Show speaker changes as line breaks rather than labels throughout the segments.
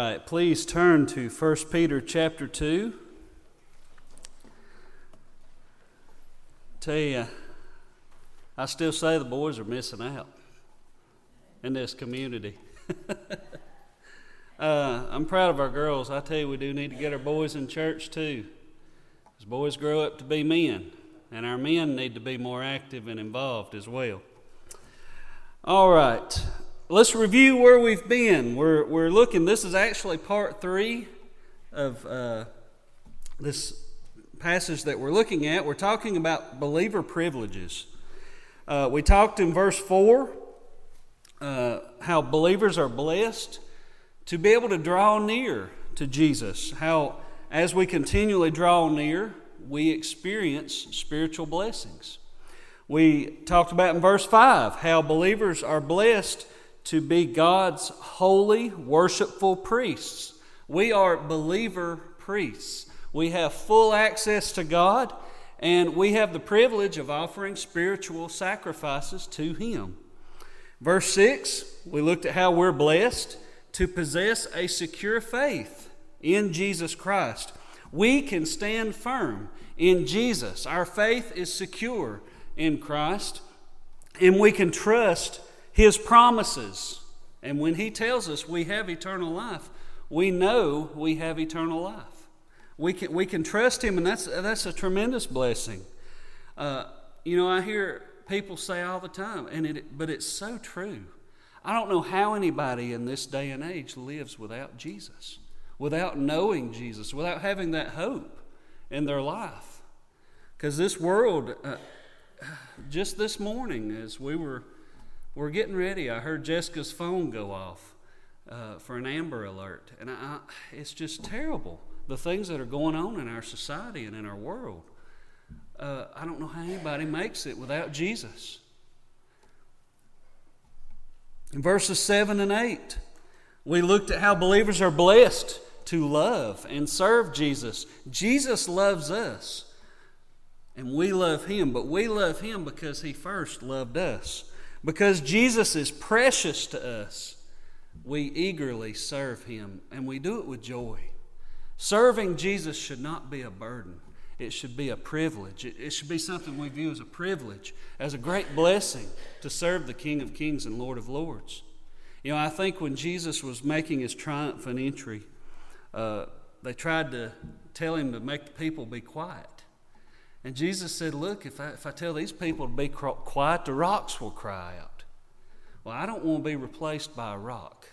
right, please turn to 1 Peter chapter 2. Tell you, I still say the boys are missing out in this community. I'm proud of our girls. I tell you, we do need to get our boys in church too. As boys grow up to be men, and our men need to be more active and involved as well. All right, let's review where we've been. We're looking, this is actually part 3 of this passage that we're looking at. We're talking about believer privileges. We talked in verse 4 how believers are blessed to be able to draw near to Jesus. How as we continually draw near, we experience spiritual blessings. We talked about in verse 5 how believers are blessed to be God's holy, worshipful priests. We are believer priests. We have full access to God, and we have the privilege of offering spiritual sacrifices to Him. Verse 6, we looked at how we're blessed to possess a secure faith in Jesus Christ. We can stand firm in Jesus. Our faith is secure in Christ, and we can trust His promises. And when He tells us we have eternal life, we know we have eternal life. We can trust Him, and that's a tremendous blessing. I hear people say all the time, but it's so true. I don't know how anybody in this day and age lives without Jesus, without knowing Jesus, without having that hope in their life. Because this world, just this morning as we're getting ready, I heard Jessica's phone go off for an Amber Alert. And it's just terrible, the things that are going on in our society and in our world. I don't know how anybody makes it without Jesus. In verses 7 and 8, we looked at how believers are blessed to love and serve Jesus. Jesus loves us, and we love Him, but we love Him because He first loved us. Because Jesus is precious to us, we eagerly serve Him, and we do it with joy. Serving Jesus should not be a burden. It should be a privilege. It should be something we view as a privilege, as a great blessing to serve the King of Kings and Lord of Lords. I think when Jesus was making His triumphant entry, they tried to tell Him to make the people be quiet. And Jesus said, look, if I tell these people to be quiet, the rocks will cry out. Well, I don't want to be replaced by a rock.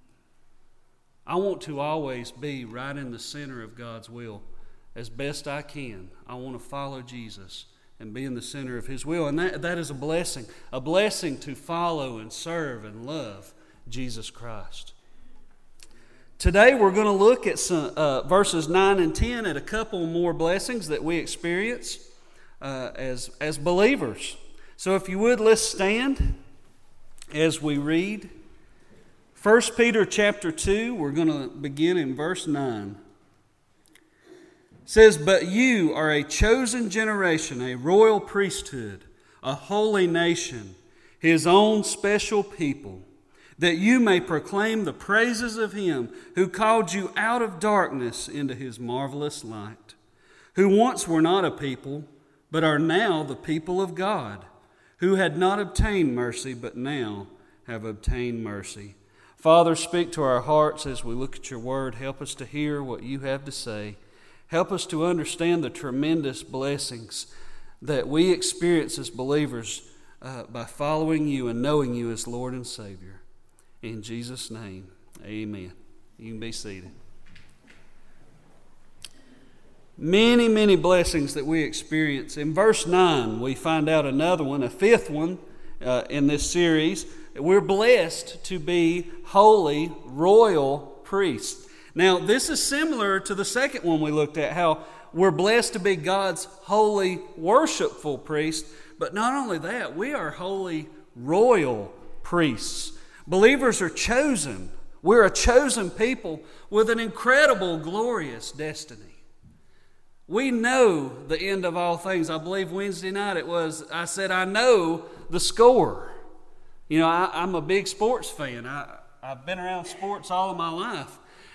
I want to always be right in the center of God's will as best I can. I want to follow Jesus and be in the center of His will. And that is a blessing to follow and serve and love Jesus Christ. Today we're going to look at some, verses 9 and 10 at a couple more blessings that we experience as believers. So if you would, let's stand as we read 1 Peter chapter 2. We're going to begin in verse 9. It says, "But you are a chosen generation, a royal priesthood, a holy nation, His own special people, that you may proclaim the praises of Him who called you out of darkness into His marvelous light, who once were not a people, but are now the people of God, who had not obtained mercy, but now have obtained mercy." Father, speak to our hearts as we look at your word. Help us to hear what you have to say. Help us to understand the tremendous blessings that we experience as believers by following you and knowing you as Lord and Savior. In Jesus' name, amen. You can be seated. Many, many blessings that we experience. In verse 9, we find out another one, a fifth one in this series. We're blessed to be holy, royal priests. Now, this is similar to the second one we looked at, how we're blessed to be God's holy, worshipful priest. But not only that, we are holy, royal priests. Believers are chosen. We're a chosen people with an incredible, glorious destiny. We know the end of all things. I believe Wednesday night I said, I know the score. I'm a big sports fan. I've been around sports all of my life.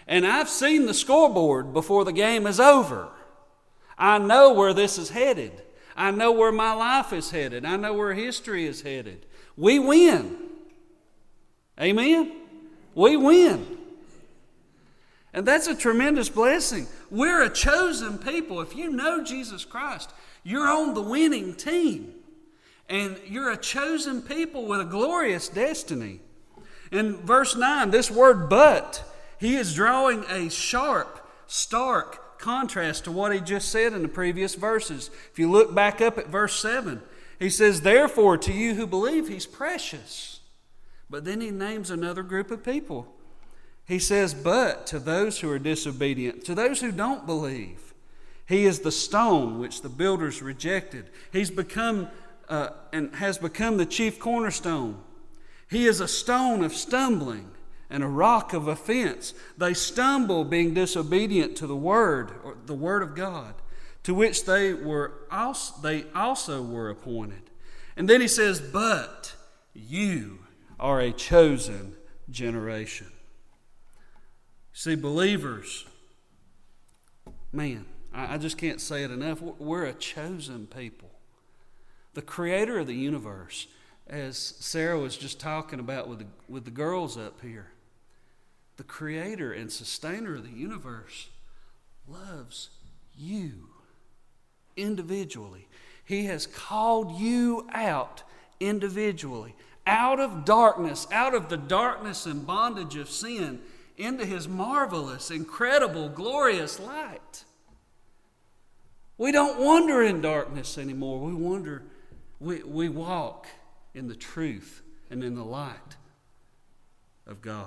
And I've seen the scoreboard before the game is over. I know where this is headed. I know where my life is headed. I know where history is headed. We win. Amen? We win. And that's a tremendous blessing. We're a chosen people. If you know Jesus Christ, you're on the winning team. And you're a chosen people with a glorious destiny. In verse 9, this word but, he is drawing a sharp, stark contrast to what he just said in the previous verses. If you look back up at verse 7, he says, therefore to you who believe, he's precious. But then he names another group of people. He says, but to those who are disobedient, to those who don't believe, he is the stone which the builders rejected. He's become and has become the chief cornerstone. He is a stone of stumbling and a rock of offense. They stumble being disobedient to the word, or the word of God, to which they also were appointed. And then he says, but you are a chosen generation. See, believers, man, I just can't say it enough. We're a chosen people. The creator of the universe, as Sarah was just talking about with the girls up here, the creator and sustainer of the universe loves you individually. He has called you out individually, out of darkness, out of the darkness and bondage of sin, into his marvelous, incredible, glorious light. We don't wander in darkness anymore. We walk in the truth and in the light of God.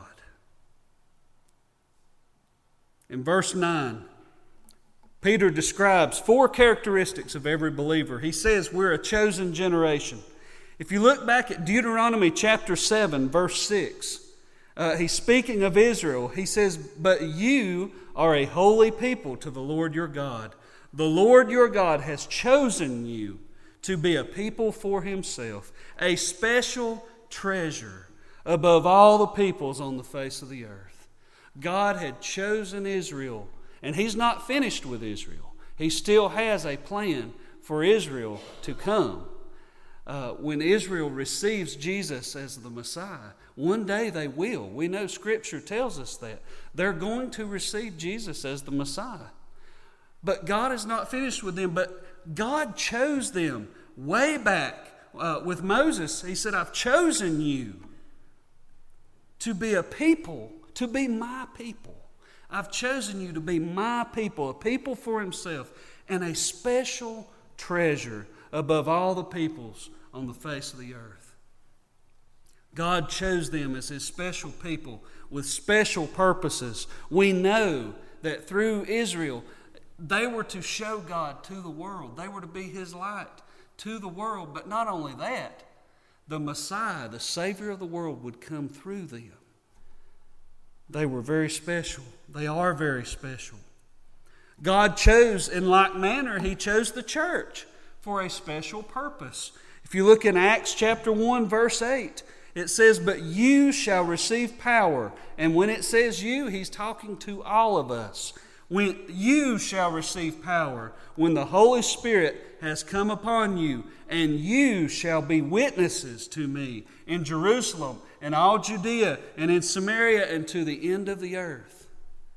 In verse 9, Peter describes 4 characteristics of every believer. He says we're a chosen generation. If you look back at Deuteronomy chapter 7, verse 6, he's speaking of Israel. He says, but you are a holy people to the Lord your God. The Lord your God has chosen you to be a people for himself, a special treasure above all the peoples on the face of the earth. God had chosen Israel, and he's not finished with Israel. He still has a plan for Israel to come. When Israel receives Jesus as the Messiah, one day they will. We know Scripture tells us that. They're going to receive Jesus as the Messiah. But God is not finished with them, but God chose them way back with Moses. He said, I've chosen you to be a people, to be my people. I've chosen you to be my people, a people for himself, and a special treasure above all the peoples on the face of the earth. God chose them as his special people with special purposes. We know that through Israel, they were to show God to the world. They were to be his light to the world. But not only that, the Messiah, the Savior of the world, would come through them. They were very special. They are very special. God chose, in like manner, he chose the church for a special purpose. If you look in Acts chapter 1, verse 8, it says, but you shall receive power. And when it says you, he's talking to all of us. When you shall receive power, when the Holy Spirit has come upon you, and you shall be witnesses to me in Jerusalem and all Judea and in Samaria and to the end of the earth.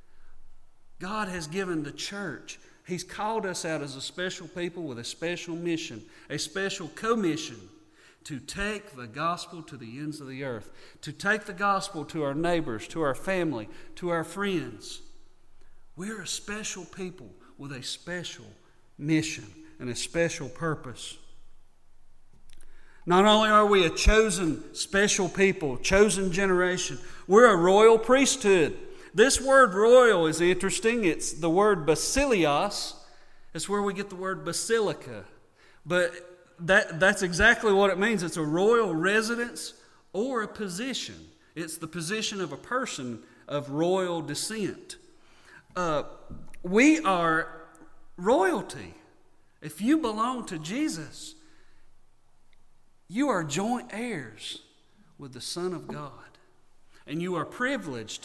God has given the church, he's called us out as a special people with a special mission, a special commission to take the gospel to the ends of the earth, to take the gospel to our neighbors, to our family, to our friends. We're a special people with a special mission and a special purpose. Not only are we a chosen special people, chosen generation, we're a royal priesthood. This word royal is interesting. It's the word basilios. It's where we get the word basilica. But that's exactly what it means. It's a royal residence or a position. It's the position of a person of royal descent. We are royalty. If you belong to Jesus, you are joint heirs with the Son of God. And you are privileged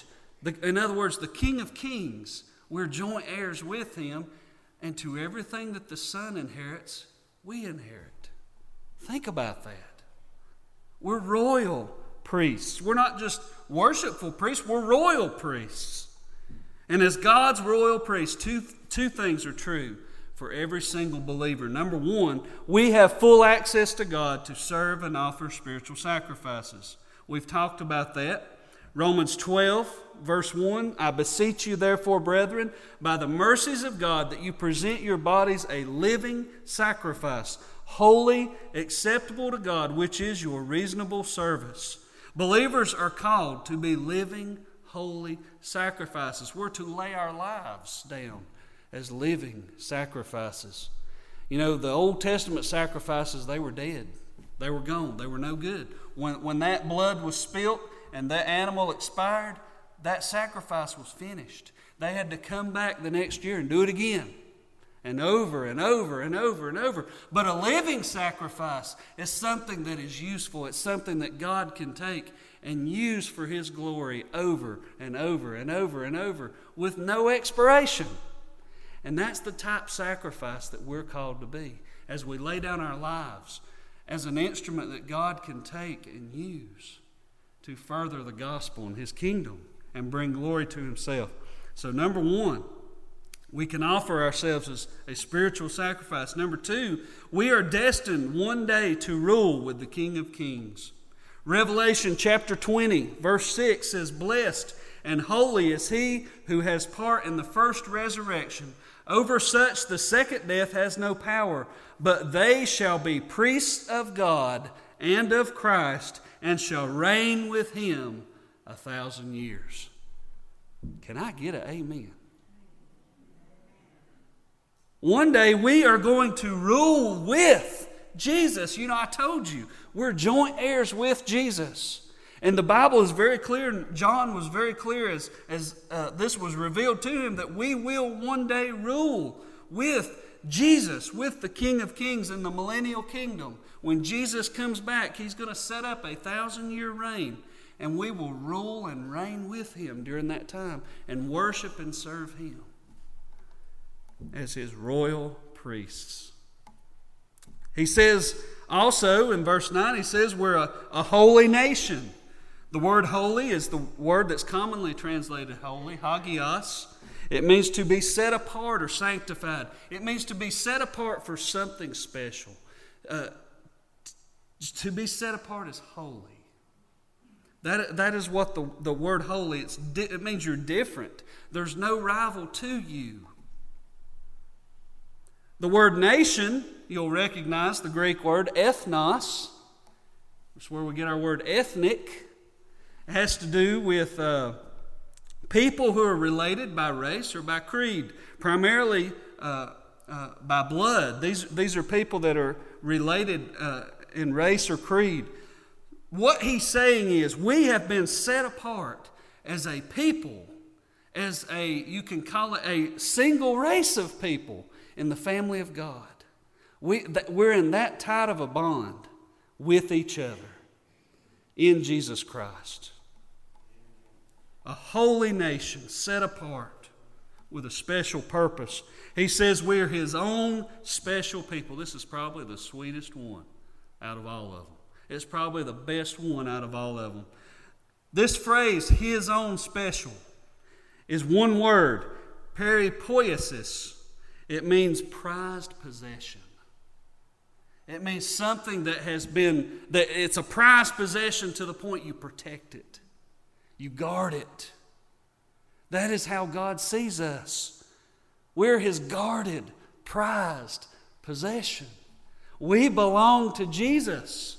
In other words, the King of Kings, we're joint heirs with him, and to everything that the Son inherits, we inherit. Think about that. We're royal priests. We're not just worshipful priests, we're royal priests. And as God's royal priests, two things are true for every single believer. Number one, we have full access to God to serve and offer spiritual sacrifices. We've talked about that. Romans 12, verse 1, I beseech you therefore, brethren, by the mercies of God, that you present your bodies a living sacrifice, holy, acceptable to God, which is your reasonable service. Believers are called to be living, holy sacrifices. We're to lay our lives down as living sacrifices. You know, the Old Testament sacrifices, they were dead. They were gone. They were no good. When that blood was spilt and that animal expired, that sacrifice was finished. They had to come back the next year and do it again. And over and over and over and over. But a living sacrifice is something that is useful. It's something that God can take and use for His glory over and over and over and over with no expiration. And that's the type of sacrifice that we're called to be as we lay down our lives as an instrument that God can take and use to further the gospel and His kingdom and bring glory to Himself. So number one, we can offer ourselves as a spiritual sacrifice. Number two, we are destined one day to rule with the King of Kings. Revelation chapter 20, verse 6 says, Blessed and holy is he who has part in the first resurrection. Over such the second death has no power, but they shall be priests of God and of Christ, and shall reign with Him 1,000 years. Can I get an amen? One day we are going to rule with Jesus. You know, I told you, we're joint heirs with Jesus. And the Bible is very clear, and John was very clear as this was revealed to him, that we will one day rule with Jesus, with the King of Kings in the millennial kingdom. When Jesus comes back, He's going to set up a 1,000-year reign, and we will rule and reign with Him during that time and worship and serve Him as His royal priests. He says also in verse 9, he says we're a holy nation. The word holy is the word that's commonly translated holy, hagios. It means to be set apart or sanctified. It means to be set apart for something special. To be set apart is holy. That is what the word holy, it means you're different. There's no rival to you. The word nation, you'll recognize the Greek word ethnos. That's where we get our word ethnic. It has to do with people who are related by race or by creed, primarily by blood. These are people that are related in race or creed. What he's saying is we have been set apart as a people, as you can call it a single race of people in the family of God. We're in that tight of a bond with each other in Jesus Christ. A holy nation set apart with a special purpose. He says we're His own special people. This is probably the sweetest one out of all of them. It's probably the best one out of all of them. This phrase, His own special, is one word, peripoiesis. It means prized possession. It means something that it's a prized possession to the point you protect it. You guard it. That is how God sees us. We're His guarded, prized possession. We belong to Jesus.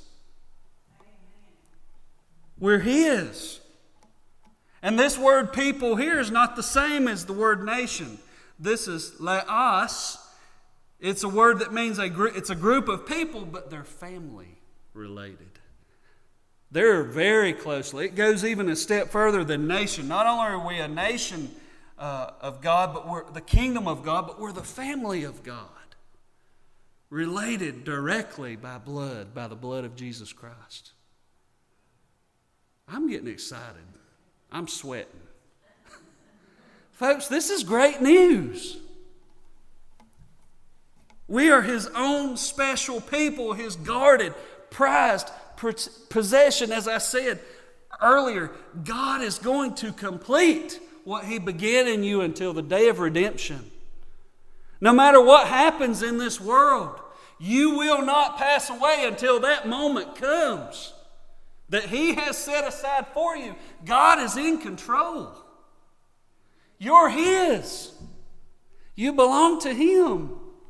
We're His. And this word people here is not the same as the word nation. This is laos. It's a word that means it's a group of people, but they're family related. They're very closely. It goes even a step further than nation. Not only are we a nation of God, but we're the kingdom of God, but we're the family of God. Related directly by blood, by the blood of Jesus Christ. I'm getting excited. I'm sweating. Folks, this is great news. We are His own special people, His guarded, prized possession. As I said earlier, God is going to complete what He began in you until the day of redemption. No matter what happens in this world, you will not pass away until that moment comes that He has set aside for you. God is in control. You're His. You belong to Him.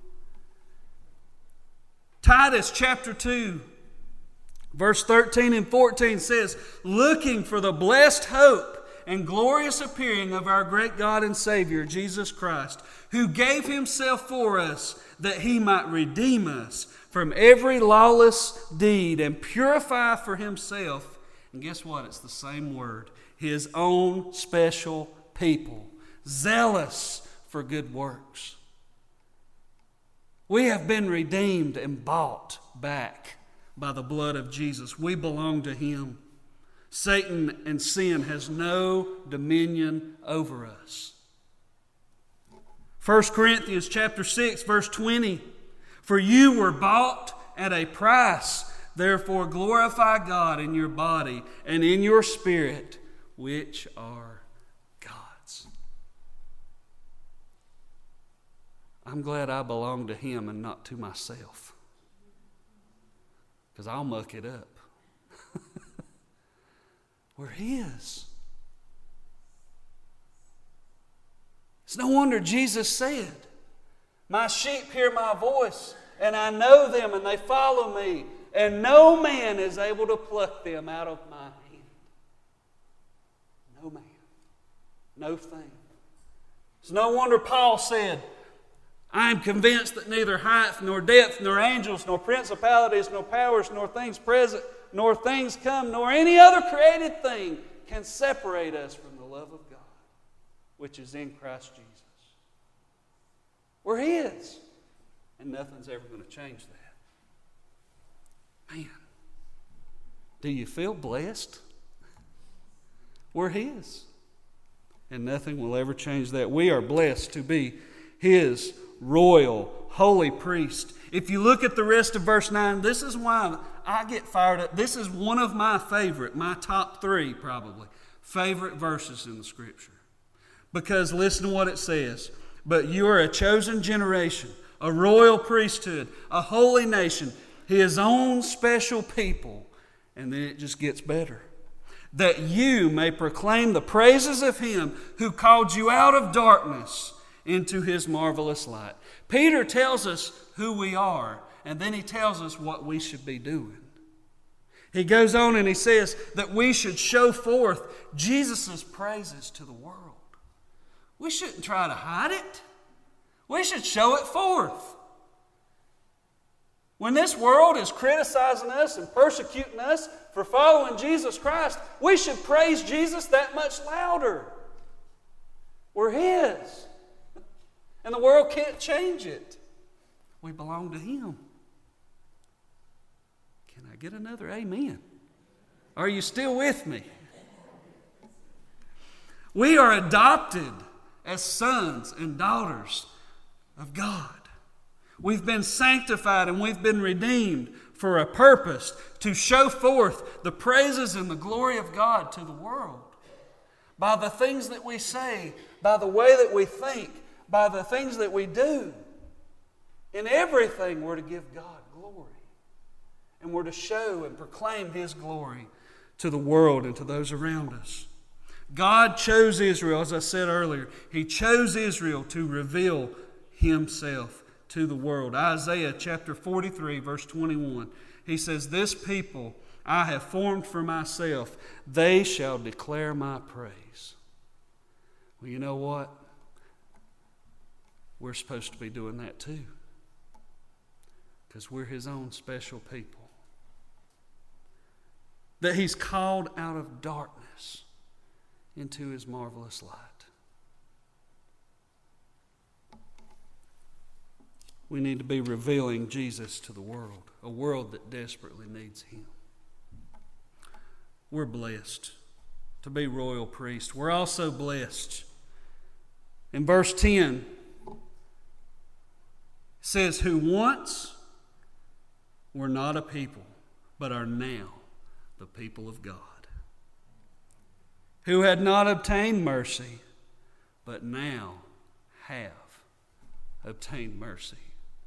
Titus chapter 2, verse 13 and 14 says, looking for the blessed hope and glorious appearing of our great God and Savior, Jesus Christ, who gave Himself for us that He might redeem us from every lawless deed and purify for Himself, and guess what? It's the same word, His own special people, zealous for good works. We have been redeemed and bought back by the blood of Jesus. We belong to Him. Satan and sin has no dominion over us. 1 Corinthians chapter 6, verse 20. For you were bought at a price. Therefore glorify God in your body and in your spirit, which are God's. I'm glad I belong to Him and not to myself, because I'll muck it up. We're His. It's no wonder Jesus said, my sheep hear my voice, and I know them, and they follow me, and no man is able to pluck them out of my hand. No man. No thing. It's no wonder Paul said, I am convinced that neither height, nor depth, nor angels, nor principalities, nor powers, nor things present, nor things come, nor any other created thing can separate us from the love of God, which is in Christ Jesus. We're His, and nothing's ever going to change that. Man, do you feel blessed? We're His, and nothing will ever change that. We are blessed to be His royal, holy priest. If you look at the rest of verse 9, this is why I get fired up. This is one of my favorite, my top 3 probably, favorite verses in the Scripture. Because listen to what it says. But you are a chosen generation, a royal priesthood, a holy nation, His own special people. And then it just gets better. That you may proclaim the praises of Him who called you out of darkness into His marvelous light. Peter tells us who we are, and then he tells us what we should be doing. He goes on and he says that we should show forth Jesus' praises to the world. We shouldn't try to hide it. We should show it forth. When this world is criticizing us and persecuting us for following Jesus Christ, we should praise Jesus that much louder. We're His. And the world can't change it. We belong to Him. Can I get another amen? Are you still with me? We are adopted as sons and daughters of God. We've been sanctified and we've been redeemed for a purpose to show forth the praises and the glory of God to the world. By the things that we say, by the way that we think, by the things that we do. In everything we're to give God glory. And we're to show and proclaim His glory to the world and to those around us. God chose Israel, as I said earlier. He chose Israel to reveal Himself to the world. Isaiah chapter 43, verse 21. He says, this people I have formed for myself. They shall declare my praise. Well, you know what? We're supposed to be doing that too. Because we're His own special people. That He's called out of darkness into His marvelous light. We need to be revealing Jesus to the world, a world that desperately needs Him. We're blessed to be royal priests. We're also blessed In verse 10, it says, who once were not a people, but are now the people of God. Who had not obtained mercy, but now have obtained mercy.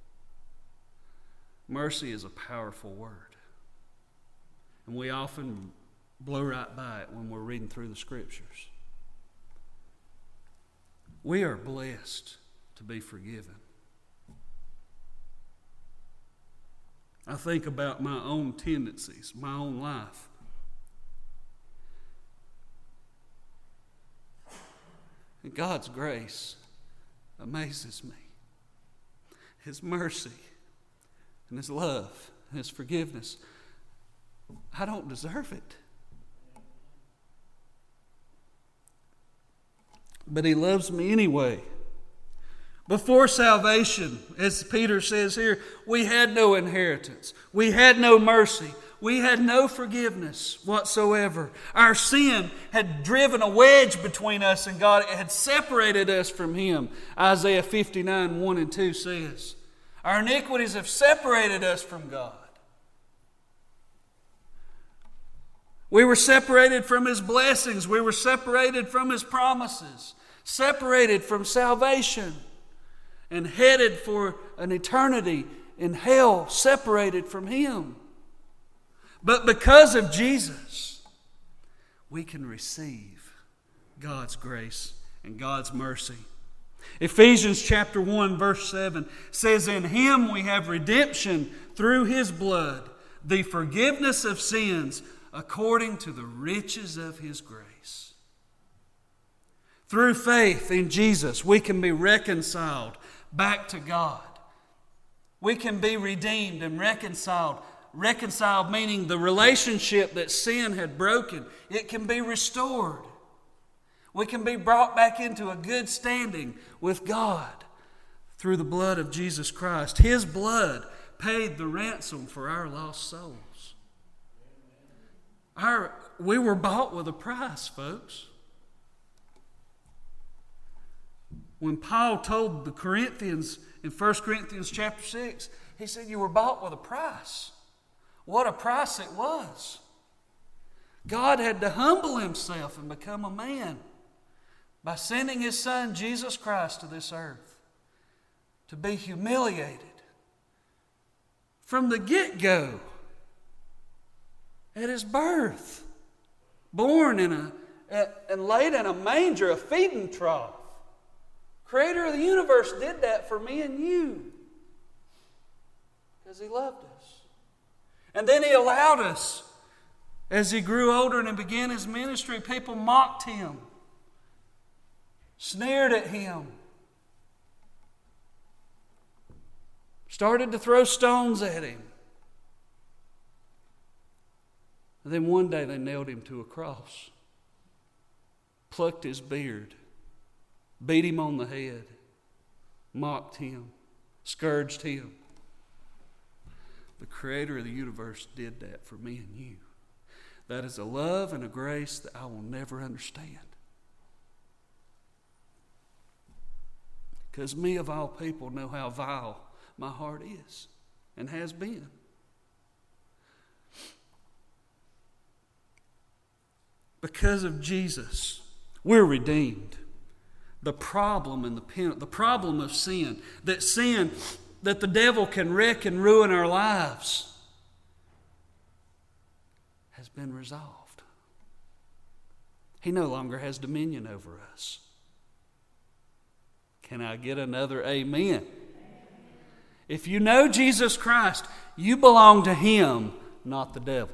Mercy is a powerful word. And we often blow right by it when we're reading through the Scriptures. We are blessed to be forgiven. I think about my own tendencies, my own life. And God's grace amazes me. His mercy and His love and His forgiveness. I don't deserve it. But He loves me anyway. Before salvation, as Peter says here, we had no inheritance. We had no mercy. We had no forgiveness whatsoever. Our sin had driven a wedge between us and God. It had separated us from Him. Isaiah 59, 1 and 2 says, our iniquities have separated us from God. We were separated from His blessings. We were separated from His promises. Separated from salvation. And headed for an eternity in hell, separated from Him. But because of Jesus, we can receive God's grace and God's mercy. Ephesians chapter 1 verse 7 says, in Him we have redemption through His blood, the forgiveness of sins according to the riches of His grace. Through faith in Jesus, we can be reconciled back to God. We can be redeemed and reconciled. Reconciled meaning the relationship that sin had broken. It can be restored. We can be brought back into a good standing with God through the blood of Jesus Christ. His blood paid the ransom for our lost souls. We were bought with a price, folks. When Paul told the Corinthians in 1 Corinthians chapter 6, he said, you were bought with a price. What a price it was. God had to humble Himself and become a man by sending His Son, Jesus Christ, to this earth to be humiliated from the get-go at His birth, born and laid in a manger, a feeding trough. Creator of the universe did that for me and you because He loved us. And then He allowed us, as He grew older and began His ministry, people mocked Him, sneered at Him, started to throw stones at Him. And then one day they nailed Him to a cross, plucked His beard, beat Him on the head, mocked Him, scourged Him. The Creator of the universe did that for me and you. That is a love and a grace that I will never understand. Because me of all people know how vile my heart is and has been. Because of Jesus, we're redeemed. The problem and the problem of sin, that the devil can wreck and ruin our lives, has been resolved. He no longer has dominion over us. Can I get another amen? If you know Jesus Christ, you belong to Him, not the devil.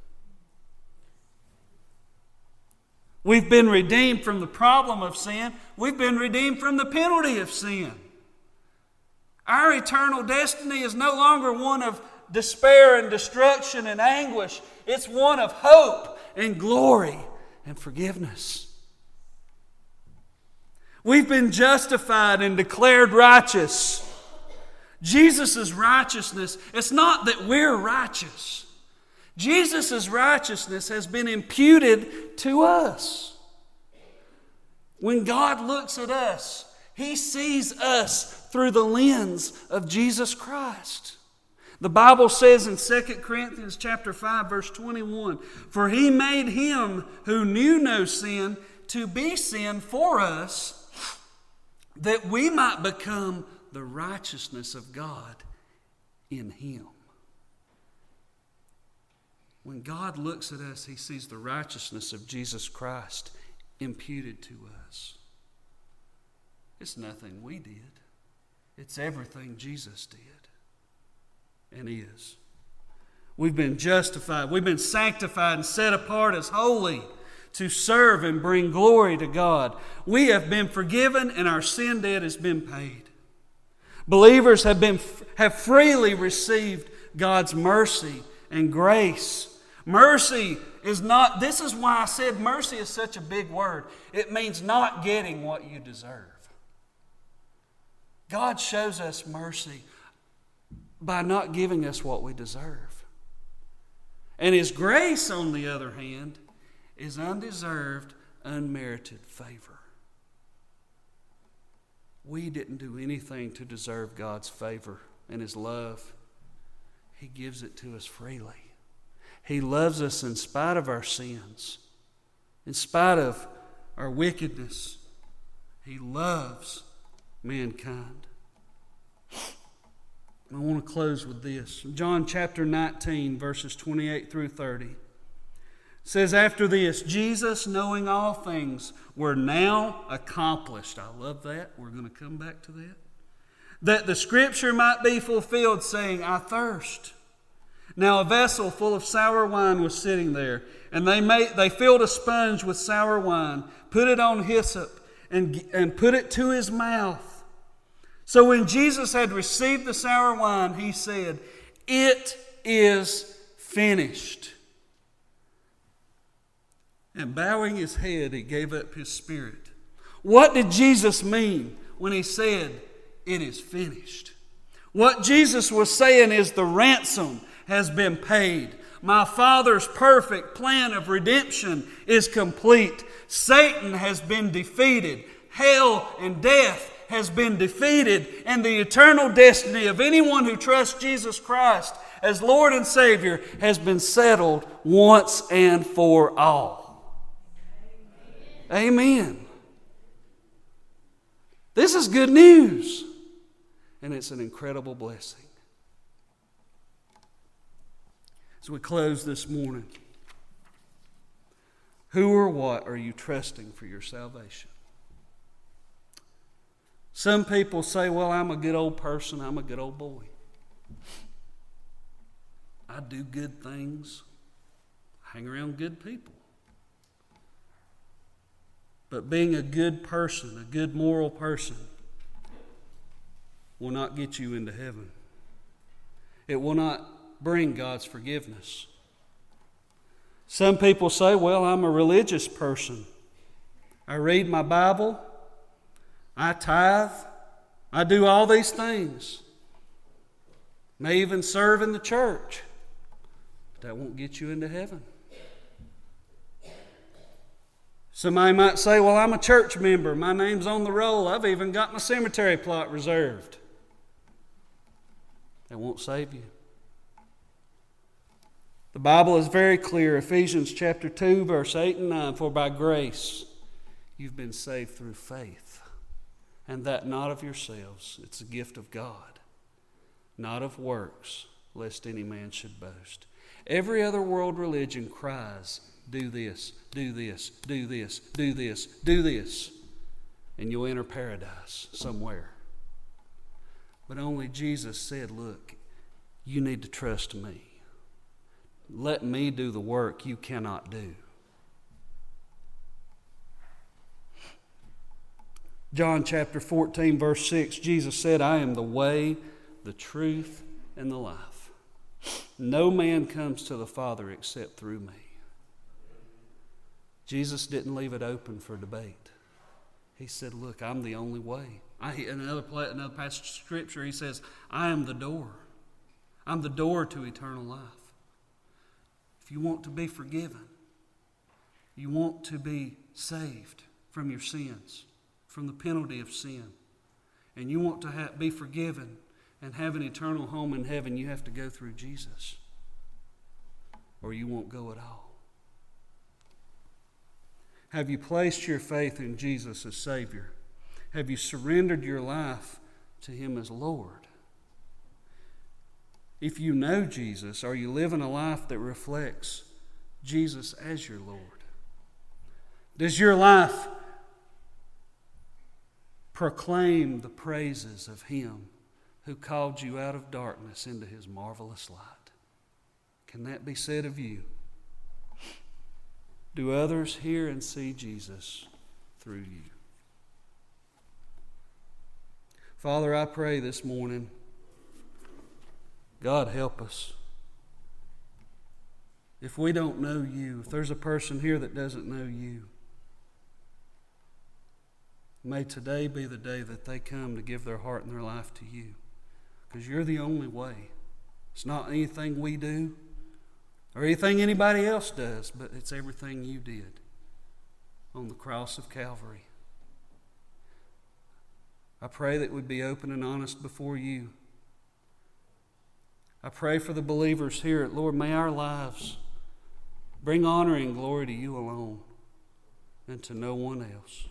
We've been redeemed from the problem of sin. We've been redeemed from the penalty of sin. Our eternal destiny is no longer one of despair and destruction and anguish. It's one of hope and glory and forgiveness. We've been justified and declared righteous. Jesus' righteousness, it's not that we're righteous. Jesus' righteousness has been imputed to us. When God looks at us, He sees us through the lens of Jesus Christ. The Bible says in 2 Corinthians chapter 5, verse 21, "For He made Him who knew no sin to be sin for us, that we might become the righteousness of God in Him." When God looks at us, He sees the righteousness of Jesus Christ imputed to us. It's nothing we did. It's everything Jesus did and is. We've been justified. We've been sanctified and set apart as holy to serve and bring glory to God. We have been forgiven and our sin debt has been paid. Believers have freely received God's mercy and grace. Mercy is not, this is why I said mercy is such a big word. It means not getting what you deserve. God shows us mercy by not giving us what we deserve. And His grace, on the other hand, is undeserved, unmerited favor. We didn't do anything to deserve God's favor and His love. He gives it to us freely. He loves us in spite of our sins, in spite of our wickedness. He loves mankind. I want to close with this. John chapter 19, verses 28 through 30. Says, "After this, Jesus, knowing all things were now accomplished." I love that. We're going to come back to that. "That the scripture might be fulfilled, saying, I thirst. Now a vessel full of sour wine was sitting there, and they filled a sponge with sour wine, put it on hyssop, and put it to His mouth. So when Jesus had received the sour wine, He said, 'It is finished.' And bowing His head, He gave up His spirit." What did Jesus mean when He said, "It is finished"? What Jesus was saying is the ransom has been paid. My Father's perfect plan of redemption is complete. Satan has been defeated. Hell and death has been defeated. And the eternal destiny of anyone who trusts Jesus Christ as Lord and Savior has been settled once and for all. Amen. This is good news. And it's an incredible blessing. As we close this morning, who or what are you trusting for your salvation? Some people say, "Well, I'm a good old person. I'm a good old boy. I do good things. Hang around good people." But being a good person, a good moral person, will not get you into heaven. It will not bring God's forgiveness. Some people say, "Well, I'm a religious person. I read my Bible. I tithe. I do all these things. May even serve in the church." But that won't get you into heaven. Somebody might say, "Well, I'm a church member. My name's on the roll. I've even got my cemetery plot reserved." That won't save you. The Bible is very clear. Ephesians chapter 2, verse 8 and 9. "For by grace you've been saved through faith, and that not of yourselves. It's a gift of God, not of works, lest any man should boast." Every other world religion cries, "Do this, do this, do this, do this, do this, and you'll enter paradise somewhere." But only Jesus said, "Look, you need to trust me. Let me do the work you cannot do." John chapter 14, verse 6, Jesus said, "I am the way, the truth, and the life. No man comes to the Father except through me." Jesus didn't leave it open for debate. He said, "Look, I'm the only way." In another passage of Scripture, He says, "I am the door. I'm the door to eternal life." If you want to be forgiven, you want to be saved from your sins, from the penalty of sin, and you want to be forgiven and have an eternal home in heaven, you have to go through Jesus, or you won't go at all. Have you placed your faith in Jesus as Savior? Have you surrendered your life to Him as Lord? If you know Jesus, are you living a life that reflects Jesus as your Lord? Does your life proclaim the praises of Him who called you out of darkness into His marvelous light? Can that be said of you? Do others hear and see Jesus through you? Father, I pray this morning, God, help us. If we don't know You, if there's a person here that doesn't know You, may today be the day that they come to give their heart and their life to You, because You're the only way. It's not anything we do or anything anybody else does, but it's everything You did on the cross of Calvary. I pray that we'd be open and honest before You. I pray for the believers here. Lord, may our lives bring honor and glory to You alone and to no one else.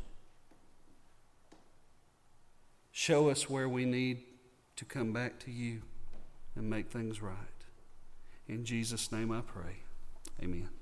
Show us where we need to come back to You and make things right. In Jesus' name I pray. Amen.